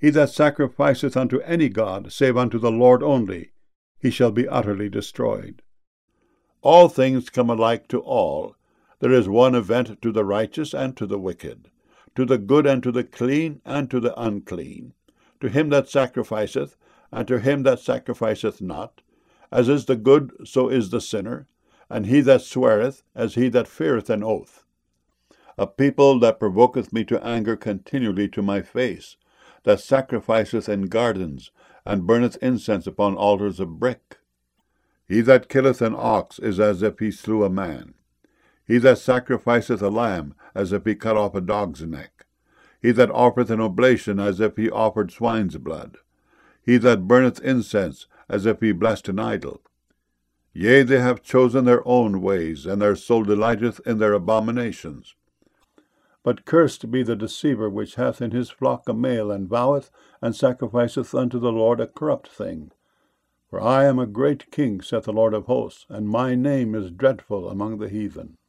He that sacrificeth unto any god, save unto the Lord only, he shall be utterly destroyed. All things come alike to all. There is one event to the righteous and to the wicked, to the good and to the clean and to the unclean, to him that sacrificeth and to him that sacrificeth not. As is the good, so is the sinner, and he that sweareth, as he that feareth an oath. A people that provoketh me to anger continually to my face, that sacrificeth in gardens, and burneth incense upon altars of brick. He that killeth an ox is as if he slew a man. He that sacrificeth a lamb, as if he cut off a dog's neck. He that offereth an oblation, as if he offered swine's blood. He that burneth incense, as if he blessed an idol. Yea, they have chosen their own ways, and their soul delighteth in their abominations. But cursed be the deceiver which hath in his flock a male, and voweth, and sacrificeth unto the Lord a corrupt thing. For I am a great king, saith the Lord of hosts, and my name is dreadful among the heathen.